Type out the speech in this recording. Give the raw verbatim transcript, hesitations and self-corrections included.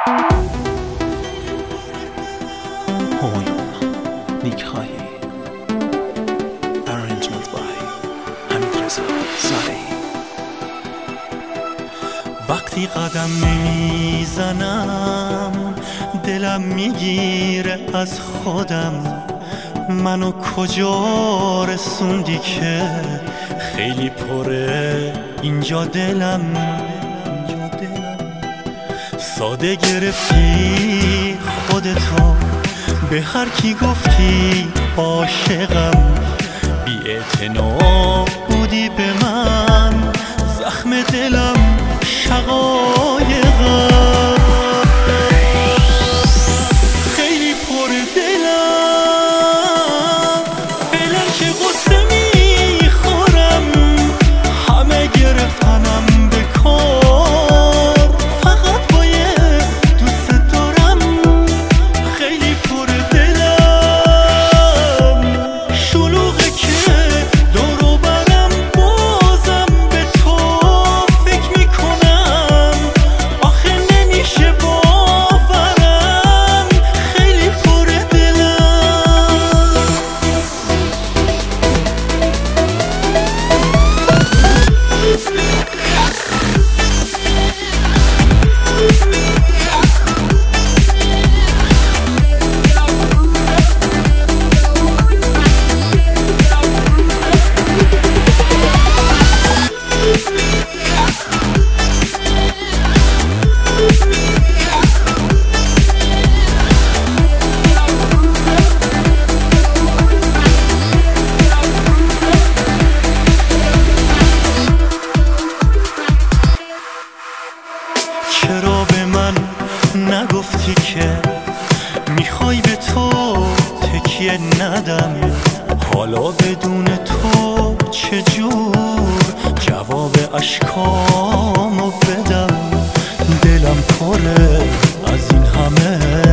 همایون نیک‌هایی Arrangement by حمیدرضا زارعی. وقتی قدم نمیزنم دلم میگیره از خودم، منو کجا رسوندی که خیلی پره اینجا دلم. ساده گرفتی خودتو، به هر کی گفتی عاشقم، بی اعتنا بودی به من، زخم دلم شقایقم. خیلی پر دلم فعلا که غصه میخورم، همه گرفتنم به کار، فقط باید دوست دارم. خیلی پر دلم شلوغه که دورو برم، بازم به تو فکر میکنم، آخه نمیشه باورم. خیلی پر دلم. چرا به من نگفتی که میخوای به تو تکیه ندم؟ حالا بدون تو چجور جواب اشکامو بدم؟ دلم پره از این همه